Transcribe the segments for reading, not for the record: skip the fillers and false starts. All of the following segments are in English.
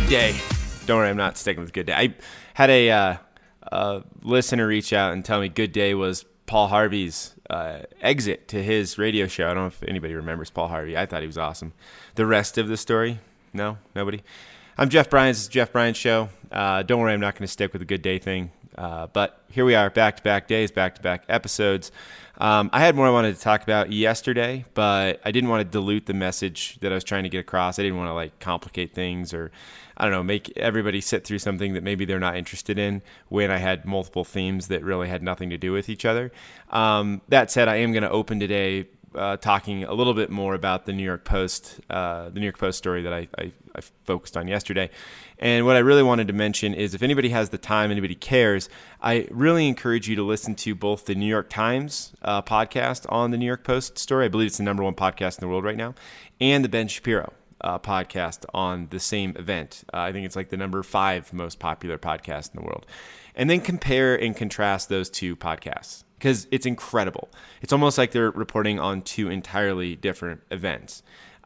Good day. Don't worry, I'm not sticking with good day. I had a listener reach out and tell me good day was Paul Harvey's exit to his radio show. I don't know if anybody remembers Paul Harvey. I thought he was awesome. The rest of the story? No? Nobody? I'm Jeff Bryans. It's Jeff Bryans Show. Don't worry, I'm not going to stick with the good day thing. But here we are, back-to-back days, back-to-back episodes. I had more I wanted to talk about yesterday, but I didn't want to dilute the message that I was trying to get across. I didn't want to complicate things or, I don't know, make everybody sit through something that maybe they're not interested in when I had multiple themes that really had nothing to do with each other. That said, I am going to open today talking a little bit more about the New York Post story that I focused on yesterday. And what I really wanted to mention is if anybody has the time, anybody cares, I really encourage you to listen to both the New York Times podcast on the New York Post story. I believe it's the #1 podcast in the world right now, and the Ben Shapiro podcast on the same event. I think it's like the #5 most popular podcast in the world. And then compare and contrast those two podcasts, because it's incredible. It's almost like they're reporting on two entirely different events.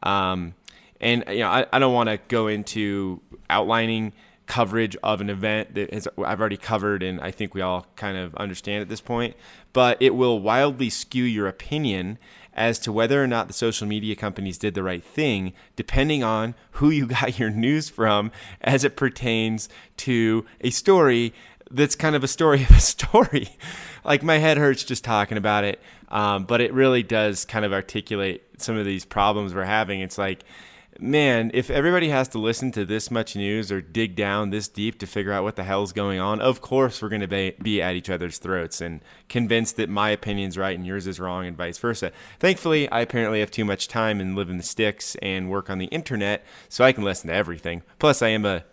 And I don't want to go into outlining coverage of an event that I've already covered, and I think we all kind of understand at this point. But it will wildly skew your opinion as to whether or not the social media companies did the right thing, depending on who you got your news from as it pertains to a story that's kind of a story of a story. Like, my head hurts just talking about it, but it really does kind of articulate some of these problems we're having. It's like, man, if everybody has to listen to this much news or dig down this deep to figure out what the hell's going on, of course we're going to be at each other's throats and convinced that my opinion's right and yours is wrong and vice versa. Thankfully, I apparently have too much time and live in the sticks and work on the internet, so I can listen to everything. Plus, I am I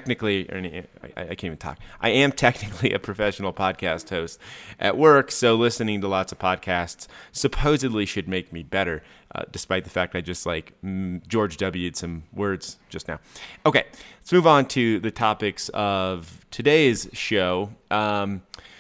can't even talk. I am technically a professional podcast host at work, so listening to lots of podcasts supposedly should make me better, despite the fact I just George W'd some words just now. Okay, let's move on to the topics of today's show. There's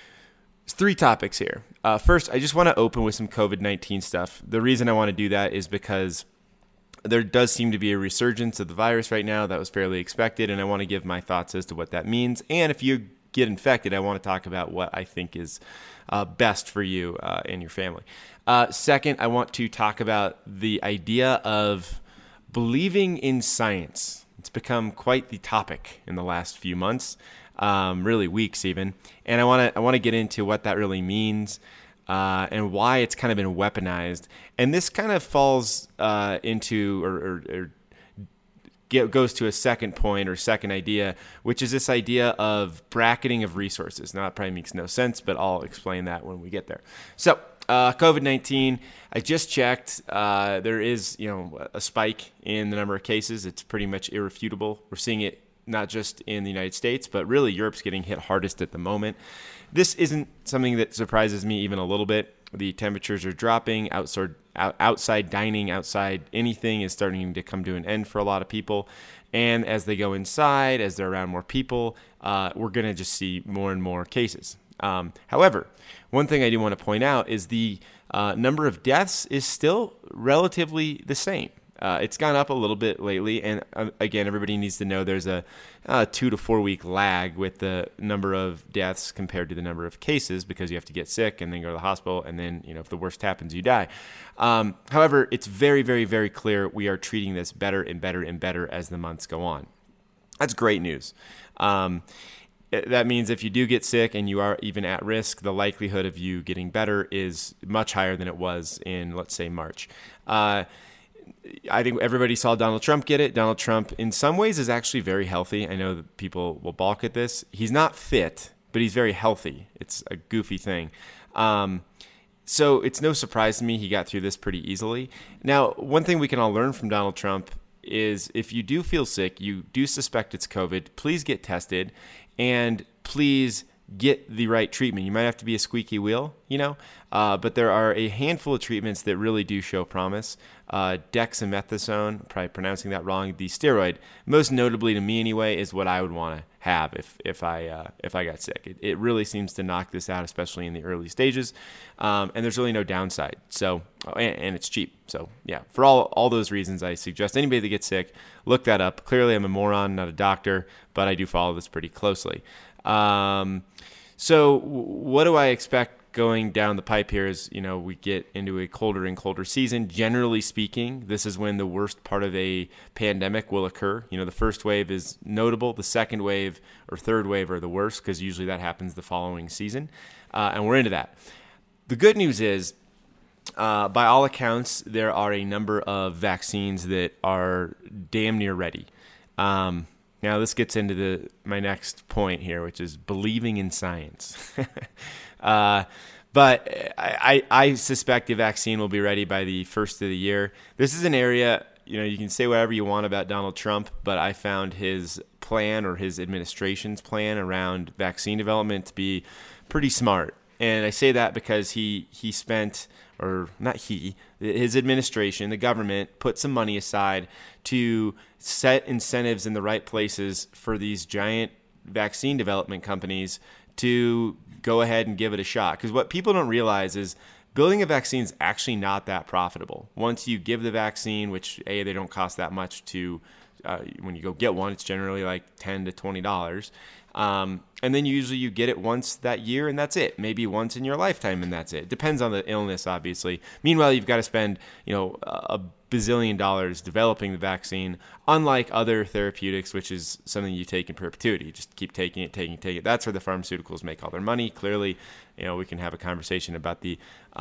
3 topics here. First, I just want to open with some COVID-19 stuff. The reason I want to do that is because there does seem to be a resurgence of the virus right now. That was fairly expected, and I want to give my thoughts as to what that means. And if you get infected, I want to talk about what I think is best for you and your family. Second, I want to talk about the idea of believing in science. It's become quite the topic in the last few months, really weeks even. And I want to get into what that really means. And why it's kind of been weaponized. And this kind of falls into or goes to a second point or second idea, which is this idea of bracketing of resources. Now, that probably makes no sense, but I'll explain that when we get there. So, COVID-19, I just checked. There is, a spike in the number of cases. It's pretty much irrefutable. We're seeing it not just in the United States, but really Europe's getting hit hardest at the moment. This isn't something that surprises me even a little bit. The temperatures are dropping. Outside dining, outside anything is starting to come to an end for a lot of people. And as they go inside, as they're around more people, we're going to just see more and more cases. However, one thing I do want to point out is the number of deaths is still relatively the same. It's gone up a little bit lately, and again, everybody needs to know there's a 2 to 4 week lag with the number of deaths compared to the number of cases, because you have to get sick and then go to the hospital, and then if the worst happens, you die. However, it's very, very, very clear we are treating this better and better and better as the months go on. That's great news. That means if you do get sick and you are even at risk, the likelihood of you getting better is much higher than it was in, let's say, March. I think everybody saw Donald Trump get it. Donald Trump, in some ways, is actually very healthy. I know that people will balk at this. He's not fit, but he's very healthy. It's a goofy thing. So it's no surprise to me he got through this pretty easily. Now, one thing we can all learn from Donald Trump is if you do feel sick, you do suspect it's COVID, please get tested, and please get the right treatment. You might have to be a squeaky wheel, but there are a handful of treatments that really do show promise. Dexamethasone, probably pronouncing that wrong, the steroid, most notably to me anyway, is what I would want to have if I got sick. It really seems to knock this out, especially in the early stages, and there's really no downside. So, and it's cheap. So yeah, for all those reasons, I suggest anybody that gets sick, look that up. Clearly, I'm a moron, not a doctor, but I do follow this pretty closely. So what do I expect going down the pipe here as, we get into a colder and colder season? Generally speaking, this is when the worst part of a pandemic will occur. The first wave is notable. The second wave or third wave are the worst because usually that happens the following season. And we're into that. The good news is, by all accounts, there are a number of vaccines that are damn near ready. Now, this gets into my next point here, which is believing in science. But I suspect a vaccine will be ready by the first of the year. This is an area, you can say whatever you want about Donald Trump, but I found his plan or his administration's plan around vaccine development to be pretty smart. And I say that because he spent, or not his administration, the government, put some money aside to set incentives in the right places for these giant vaccine development companies to go ahead and give it a shot. Because what people don't realize is building a vaccine is actually not that profitable. Once you give the vaccine, which they don't cost that much to, when you go get one, it's generally like $10 to $20. And then usually you get it once that year and that's it. Maybe once in your lifetime and that's it. Depends on the illness, obviously. Meanwhile, you've got to spend, a bazillion dollars developing the vaccine, unlike other therapeutics, which is something you take in perpetuity. You just keep taking it. That's where the pharmaceuticals make all their money. Clearly, we can have a conversation about the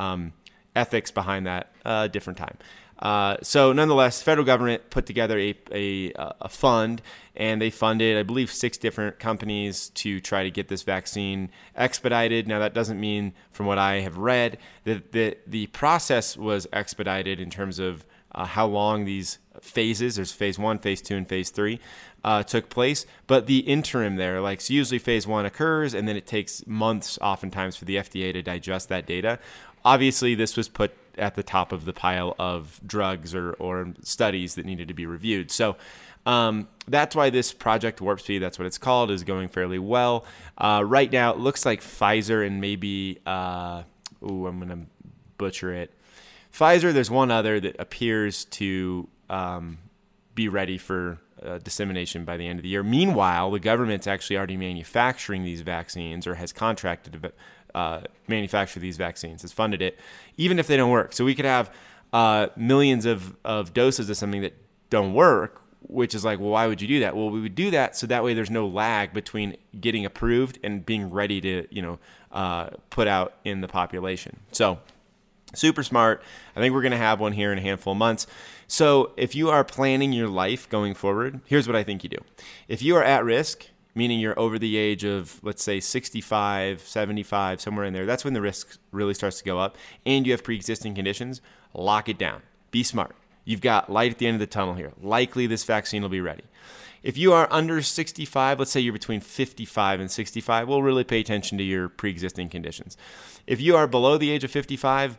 ethics behind that different time. So nonetheless, the federal government put together a fund, and they funded, I believe, 6 different companies to try to get this vaccine expedited. Now, that doesn't mean, from what I have read, that the process was expedited in terms of how long these phases, there's phase 1, phase 2, and phase 3, took place. But the interim there, so usually phase 1 occurs, and then it takes months oftentimes for the FDA to digest that data. Obviously, this was put at the top of the pile of drugs or studies that needed to be reviewed. So that's why this Project Warp Speed, that's what it's called, is going fairly well. Right now, it looks like Pfizer and maybe, I'm going to butcher it. Pfizer, there's one other that appears to be ready for dissemination by the end of the year. Meanwhile, the government's actually already manufacturing these vaccines, or has contracted to manufacture these vaccines, has funded it, even if they don't work. So we could have millions of doses of something that don't work, which is like, well, why would you do that? Well, we would do that so that way there's no lag between getting approved and being ready to, put out in the population. So super smart. I think we're going to have one here in a handful of months. So if you are planning your life going forward, here's what I think you do. If you are at risk, meaning you're over the age of, let's say, 65, 75, somewhere in there, that's when the risk really starts to go up, and you have pre-existing conditions, lock it down. Be smart. You've got light at the end of the tunnel here. Likely this vaccine will be ready. If you are under 65, let's say you're between 55 and 65, we'll really pay attention to your pre-existing conditions. If you are below the age of 55,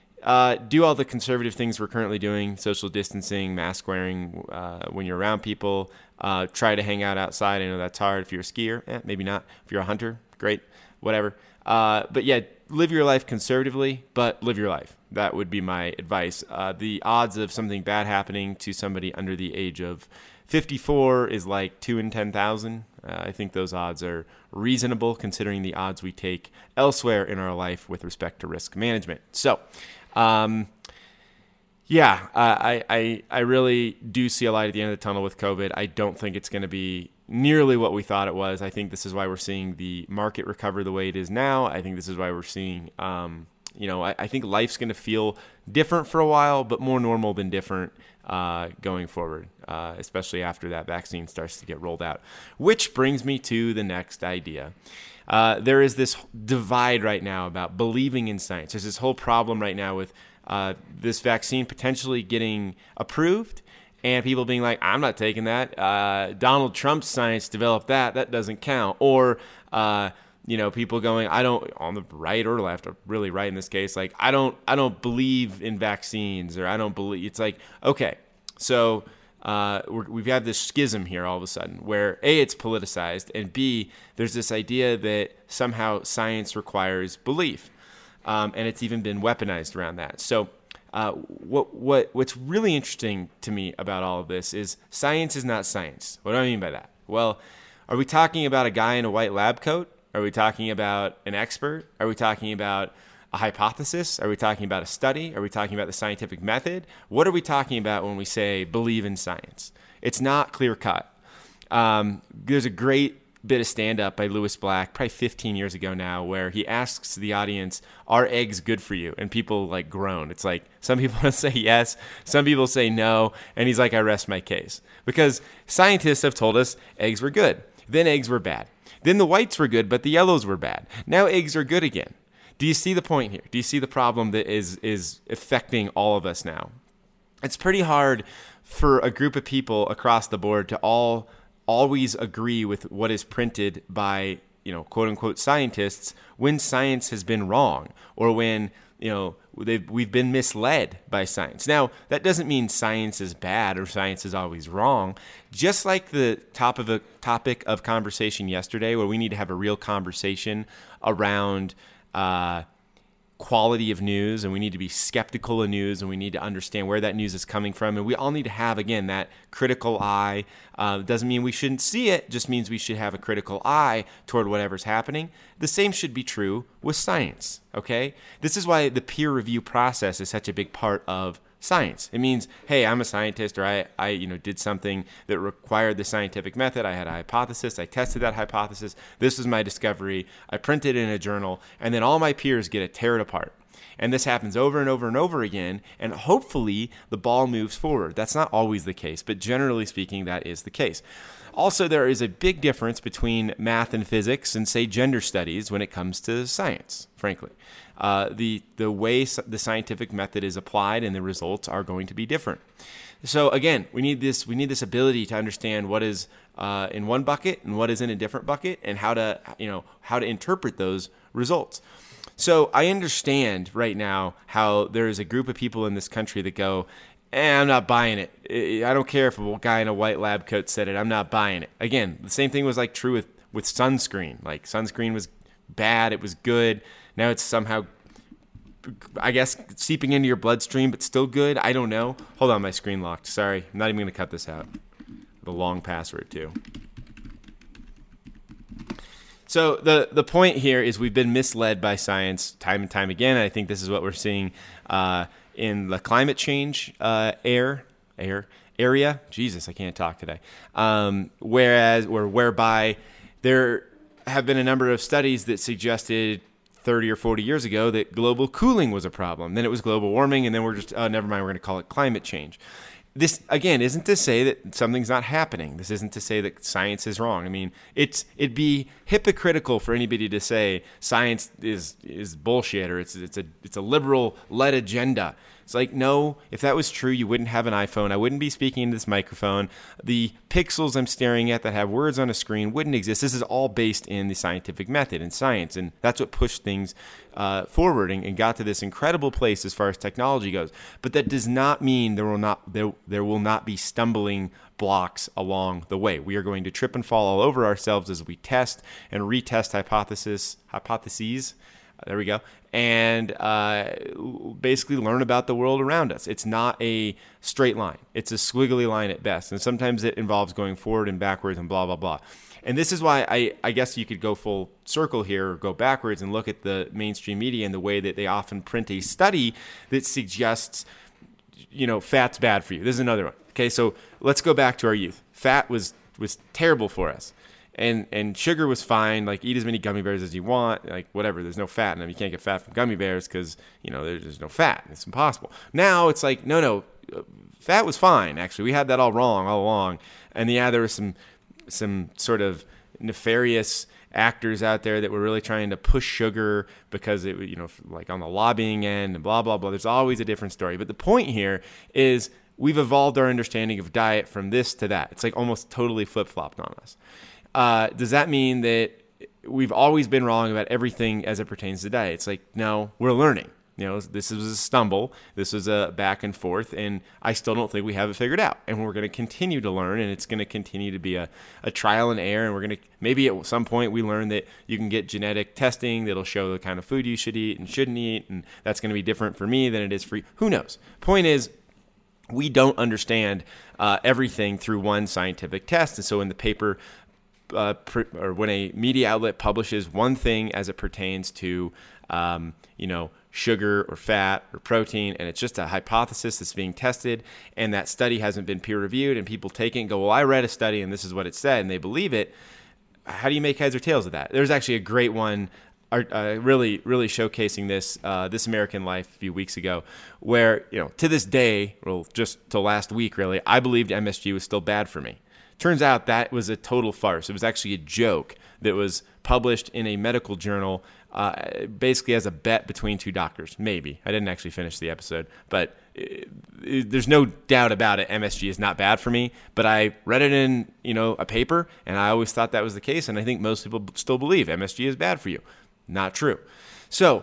do all the conservative things we're currently doing, social distancing, mask wearing when you're around people. Try to hang out outside. I know that's hard. If you're a skier, maybe not. If you're a hunter, great, whatever. But yeah, live your life conservatively, but live your life. That would be my advice. The odds of something bad happening to somebody under the age of 54 is like 2 in 10,000. I think those odds are reasonable considering the odds we take elsewhere in our life with respect to risk management. So, I really do see a light at the end of the tunnel with COVID. I don't think it's going to be nearly what we thought it was. I think this is why we're seeing the market recover the way it is now. I think this is why we're seeing, I think life's going to feel different for a while, but more normal than different going forward, especially after that vaccine starts to get rolled out. Which brings me to the next idea. There is this divide right now about believing in science. There's this whole problem right now with this vaccine potentially getting approved and people being like, I'm not taking that. Donald Trump's science developed that. That doesn't count. Or People going, I don't, on the right or left, or really right in this case, like, I don't believe in vaccines, or I don't believe. It's like, okay, so we've had this schism here all of a sudden where A, it's politicized, and B, there's this idea that somehow science requires belief, and it's even been weaponized around that. So what's really interesting to me about all of this is science is not science. What do I mean by that? Well, are we talking about a guy in a white lab coat? Are we talking about an expert? Are we talking about a hypothesis? Are we talking about a study? Are we talking about the scientific method? What are we talking about when we say believe in science? It's not clear cut. There's a great bit of stand-up by Lewis Black, probably 15 years ago now, where he asks the audience, are eggs good for you? And people like groan. It's like some people say yes, some people say no, and he's like, I rest my case. Because scientists have told us eggs were good, then eggs were bad. Then the whites were good, but the yellows were bad. Now eggs are good again. Do you see the point here? Do you see the problem that is affecting all of us now? It's pretty hard for a group of people across the board to always agree with what is printed by, quote unquote scientists when science has been wrong, or when, we've been misled by science. Now, that doesn't mean science is bad or science is always wrong. Just like the topic of conversation yesterday, where we need to have a real conversation around quality of news, and we need to be skeptical of news, and we need to understand where that news is coming from, and we all need to have, again, that critical eye. Doesn't mean we shouldn't see it, just means we should have a critical eye toward whatever's happening. The same should be true with science, okay? This is why the peer review process is such a big part of science. It means, hey, I'm a scientist, or I did something that required the scientific method. I had a hypothesis. I tested that hypothesis. This was my discovery. I printed it in a journal, and then all my peers get to tear it apart. And this happens over and over and over again, and hopefully the ball moves forward. That's not always the case, but generally speaking, that is the case. Also, there is a big difference between math and physics and, say, gender studies when it comes to science, frankly. The way the scientific method is applied and the results are going to be different. So again, we need this ability to understand what is in one bucket and what is in a different bucket, and how to interpret those results. So I understand right now how there is a group of people in this country that go, I'm not buying it. I don't care if a guy in a white lab coat said it. I'm not buying it. Again, the same thing was like true with sunscreen. Like, sunscreen was bad. It was good. Now it's somehow, I guess, seeping into your bloodstream, but still good. I don't know. Hold on, my screen locked. Sorry. I'm not even going to cut this out. The long password, too. So the point here is we've been misled by science time and time again. And I think this is what we're seeing in the climate change area. Jesus, I can't talk today. Whereby there have been a number of studies that suggested 30 or 40 years ago that global cooling was a problem. Then it was global warming, and then we're just, never mind, we're going to call it climate change. This, again, isn't to say that something's not happening. This isn't to say that science is wrong. I mean, it'd be hypocritical for anybody to say science is bullshit, or it's a liberal-led agenda. It's like, no, if that was true, you wouldn't have an iPhone. I wouldn't be speaking into this microphone. The pixels I'm staring at that have words on a screen wouldn't exist. This is all based in the scientific method and science, and that's what pushed things forward and got to this incredible place as far as technology goes. But that does not mean there will not be stumbling blocks along the way. We are going to trip and fall all over ourselves as we test and retest hypotheses. There we go. And basically learn about the world around us. It's not a straight line. It's a squiggly line at best. And sometimes it involves going forward and backwards and blah, blah, blah. And this is why I guess you could go full circle here, or go backwards and look at the mainstream media and the way that they often print a study that suggests, fat's bad for you. This is another one. Okay, so let's go back to our youth. Fat was terrible for us. And sugar was fine. Like, eat as many gummy bears as you want. Like, whatever. There's no fat in them. You can't get fat from gummy bears because, there's no fat. It's impossible. Now it's like, no. Fat was fine, actually. We had that all wrong all along. And yeah, there was some sort of nefarious actors out there that were really trying to push sugar because it, like on the lobbying end and blah, blah, blah. There's always a different story. But the point here is we've evolved our understanding of diet from this to that. It's like almost totally flip-flopped on us. Does that mean that we've always been wrong about everything as it pertains to diet. It's like, no, we're learning. This was a stumble. This was a back and forth, and I still don't think we have it figured out. And we're going to continue to learn, and it's going to continue to be a trial and error. And we're going to, maybe at some point we learn that you can get genetic testing that'll show the kind of food you should eat and shouldn't eat, and that's going to be different for me than it is for you. Who knows? Point is, we don't understand everything through one scientific test. And so in the paper, or when a media outlet publishes one thing as it pertains to, sugar or fat or protein, and it's just a hypothesis that's being tested, and that study hasn't been peer reviewed, and people take it and go, well, I read a study and this is what it said, and they believe it. How do you make heads or tails of that? There's actually a great one really showcasing This American Life a few weeks ago, where, to this day, well, just till last week really, I believed MSG was still bad for me. Turns out that was a total farce. It was actually a joke that was published in a medical journal, basically as a bet between two doctors. Maybe. I didn't actually finish the episode, but there's no doubt about it. MSG is not bad for me, but I read it in, a paper, and I always thought that was the case, and I think most people still believe MSG is bad for you. Not true. So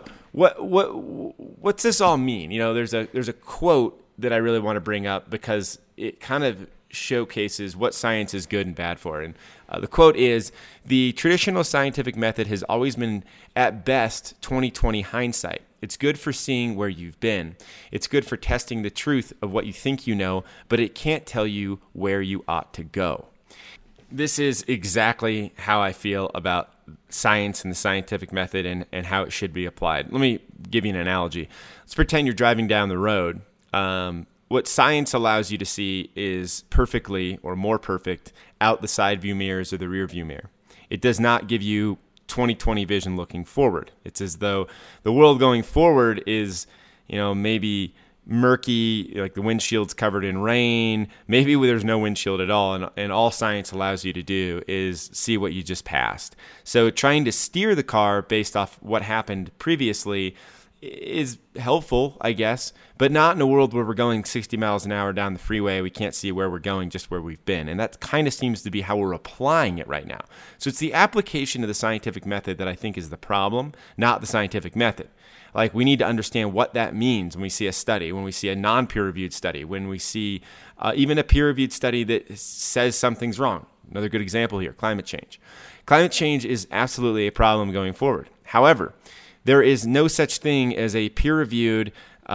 what's this all mean? There's a quote that I really want to bring up because it kind of showcases what science is good and bad for. And the quote is, "The traditional scientific method has always been, at best, 20/20 hindsight. It's good for seeing where you've been. It's good for testing the truth of what you think you know, but it can't tell you where you ought to go." This is exactly how I feel about science and the scientific method and how it should be applied. Let me give you an analogy. Let's pretend you're driving down the road. What science allows you to see is perfectly or more perfect out the side view mirrors or the rear view mirror. It does not give you 20/20 vision looking forward. It's as though the world going forward is, maybe murky, like the windshield's covered in rain. Maybe there's no windshield at all, and all science allows you to do is see what you just passed. So trying to steer the car based off what happened previously is helpful, I guess, but not in a world where we're going 60 miles an hour down the freeway. We can't see where we're going, just where we've been. And that kind of seems to be how we're applying it right now. So it's the application of the scientific method that I think is the problem, not the scientific method. Like, we need to understand what that means when we see a study, when we see a non-peer-reviewed study, when we see even a peer-reviewed study that says something's wrong. Another good example here, climate change. Climate change is absolutely a problem going forward. However, there is no such thing as a peer-reviewed,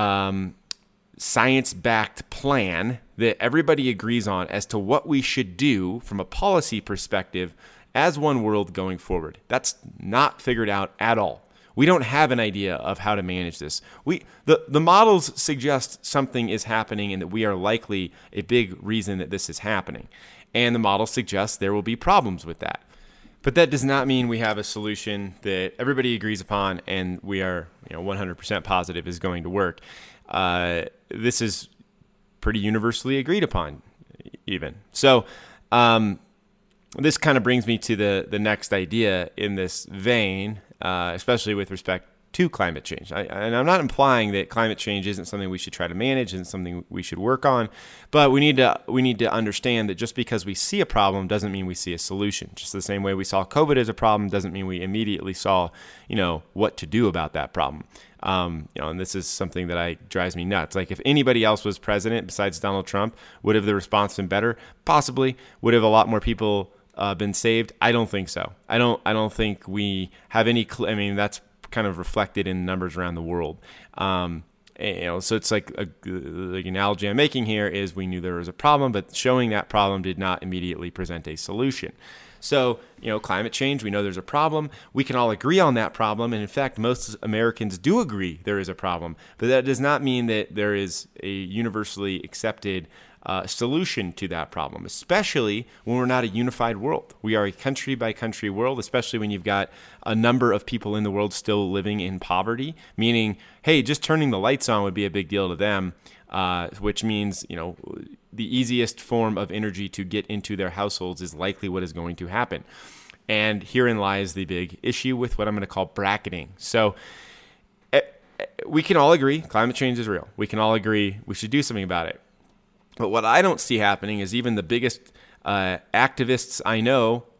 science-backed plan that everybody agrees on as to what we should do from a policy perspective as one world going forward. That's not figured out at all. We don't have an idea of how to manage this. The models suggest something is happening and that we are likely a big reason that this is happening. And the model suggests there will be problems with that. But that does not mean we have a solution that everybody agrees upon and we are 100% positive is going to work. This is pretty universally agreed upon even. So this kind of brings me to the next idea in this vein, especially with respect to climate change. And I'm not implying that climate change isn't something we should try to manage, isn't something we should work on, but we need to understand that just because we see a problem doesn't mean we see a solution. Just the same way we saw COVID as a problem doesn't mean we immediately saw, what to do about that problem. And this is something that drives me nuts. Like, if anybody else was president besides Donald Trump, would have the response been better? Possibly. Would have a lot more people been saved? I don't think so. I don't think we have any. That's kind of reflected in numbers around the world. So it's like the analogy I'm making here is we knew there was a problem, but showing that problem did not immediately present a solution. So, climate change, we know there's a problem. We can all agree on that problem. And in fact, most Americans do agree there is a problem. But that does not mean that there is a universally accepted solution to that problem, especially when we're not a unified world. We are a country-by-country world, especially when you've got a number of people in the world still living in poverty, meaning, hey, just turning the lights on would be a big deal to them, which means, the easiest form of energy to get into their households is likely what is going to happen. And herein lies the big issue with what I'm going to call bracketing. So we can all agree climate change is real. We can all agree we should do something about it. But what I don't see happening is even the biggest activists I know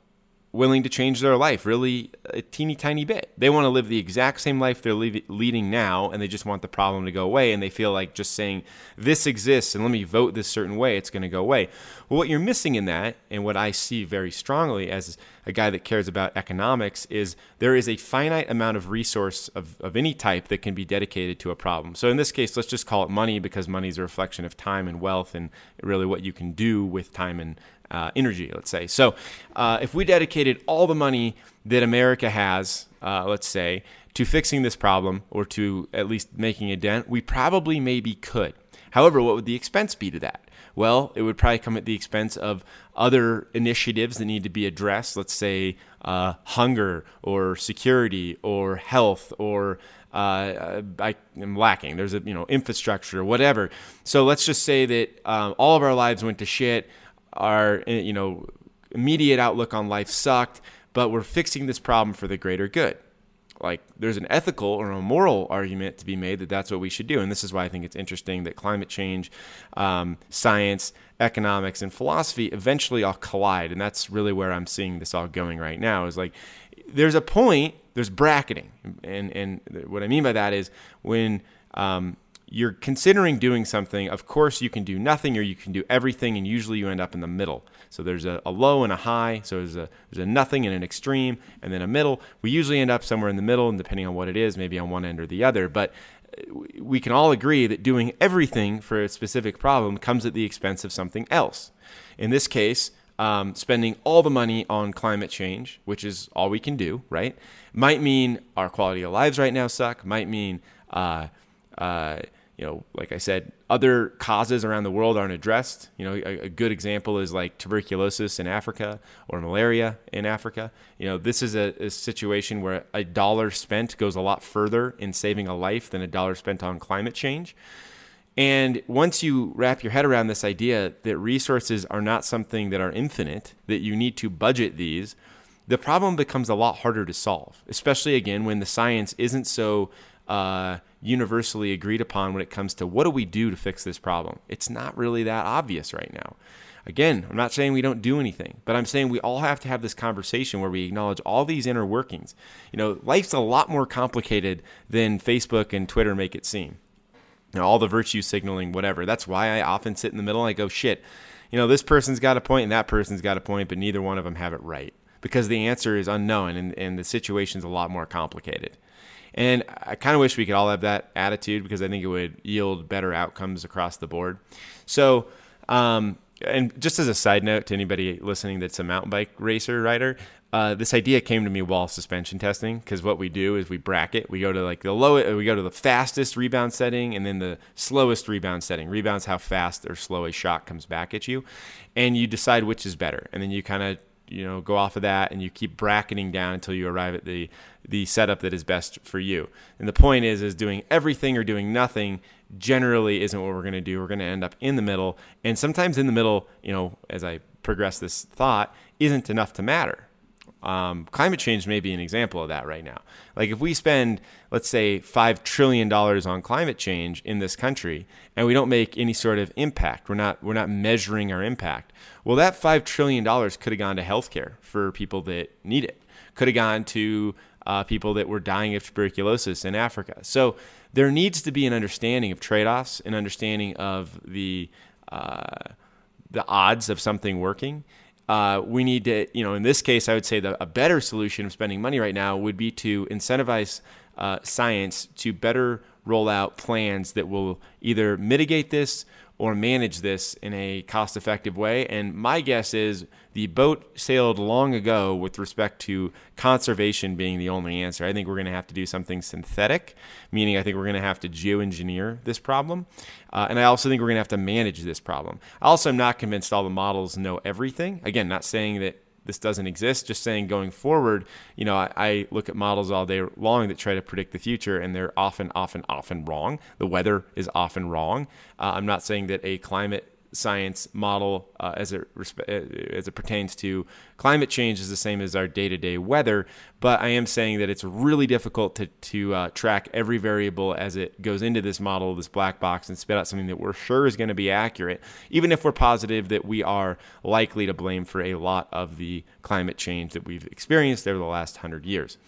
willing to change their life really a teeny tiny bit. They want to live the exact same life they're leading now, and they just want the problem to go away, and they feel like just saying this exists and let me vote this certain way, it's going to go away. Well, what you're missing in that, and what I see very strongly as a guy that cares about economics, is there is a finite amount of resource of any type that can be dedicated to a problem. So in this case, let's just call it money, because money is a reflection of time and wealth and really what you can do with time and energy, let's say. So if we dedicated all the money that America has, let's say, to fixing this problem or to at least making a dent, we probably maybe could. However, what would the expense be to that? Well, it would probably come at the expense of other initiatives that need to be addressed, let's say hunger or security or health or I'm lacking. There's infrastructure or whatever. So let's just say that all of our lives went to shit. Our immediate outlook on life sucked, but we're fixing this problem for the greater good. Like, there's an ethical or a moral argument to be made that that's what we should do. And this is why I think it's interesting that climate change, science, economics, and philosophy eventually all collide. And that's really where I'm seeing this all going right now, is like, there's a point, there's bracketing. And what I mean by that is when you're considering doing something, of course you can do nothing or you can do everything, and usually you end up in the middle. So there's a low and a high, so there's a nothing and an extreme, and then a middle. We usually end up somewhere in the middle, and depending on what it is, maybe on one end or the other. But we can all agree that doing everything for a specific problem comes at the expense of something else. In this case, spending all the money on climate change, which is all we can do, right, might mean our quality of lives right now suck, might mean like I said, other causes around the world aren't addressed. A good example is like tuberculosis in Africa or malaria in Africa. This is a situation where a dollar spent goes a lot further in saving a life than a dollar spent on climate change. And once you wrap your head around this idea that resources are not something that are infinite, that you need to budget these, the problem becomes a lot harder to solve, especially, again, when the science isn't so universally agreed upon when it comes to what do we do to fix this problem. It's not really that obvious right now. Again, I'm not saying we don't do anything, but I'm saying we all have to have this conversation where we acknowledge all these inner workings. Life's a lot more complicated than Facebook and Twitter make it seem. All the virtue signaling, whatever. That's why I often sit in the middle and I go, shit, this person's got a point and that person's got a point, but neither one of them have it right, because the answer is unknown and the situation's a lot more complicated. And I kind of wish we could all have that attitude, because I think it would yield better outcomes across the board. So, and just as a side note to anybody listening that's a mountain bike racer rider, this idea came to me while suspension testing, because what we do is we bracket. We go to we go to the fastest rebound setting and then the slowest rebound setting. Rebound's how fast or slow a shock comes back at you, and you decide which is better. And then you kind of go off of that, and you keep bracketing down until you arrive at the setup that is best for you. And the point is doing everything or doing nothing generally isn't what we're going to do. We're going to end up in the middle, and sometimes in the middle, as I progress this thought, isn't enough to matter. Climate change may be an example of that right now. Like, if we spend, let's say, $5 trillion on climate change in this country, and we don't make any sort of impact, we're not measuring our impact. Well, that $5 trillion could have gone to healthcare for people that need it. Could have gone to people that were dying of tuberculosis in Africa. So there needs to be an understanding of trade-offs, an understanding of the odds of something working. We need to, in this case, I would say a better solution of spending money right now would be to incentivize science to better roll out plans that will either mitigate this or manage this in a cost-effective way. And my guess is the boat sailed long ago with respect to conservation being the only answer. I think we're going to have to do something synthetic, meaning I think we're going to have to geoengineer this problem. And I also think we're going to have to manage this problem. I also am not convinced all the models know everything. Again, not saying that this doesn't exist, just saying going forward, I look at models all day long that try to predict the future, and they're often wrong. The weather is often wrong. I'm not saying that a climate science model as it pertains to climate change is the same as our day-to-day weather, but I am saying that it's really difficult to track every variable as it goes into this model, this black box, and spit out something that we're sure is going to be accurate, even if we're positive that we are likely to blame for a lot of the climate change that we've experienced over the last 100 years.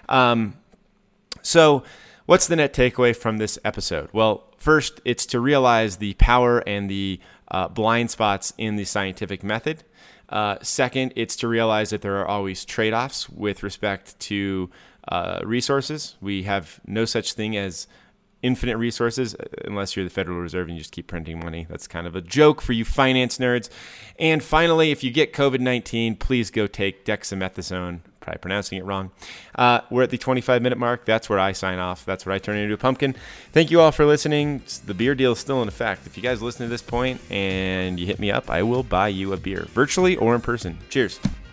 So what's the net takeaway from this episode? Well, first, it's to realize the power and the blind spots in the scientific method. Second, it's to realize that there are always trade-offs with respect to resources. We have no such thing as infinite resources unless you're the Federal Reserve and you just keep printing money. That's kind of a joke for you finance nerds. And finally, if you get COVID-19, please go take dexamethasone. Probably pronouncing it wrong. We're at the 25-minute mark. That's where I sign off. That's where I turn into a pumpkin. Thank you all for listening. The beer deal is still in effect. If you guys listen to this point and you hit me up, I will buy you a beer, virtually or in person. Cheers.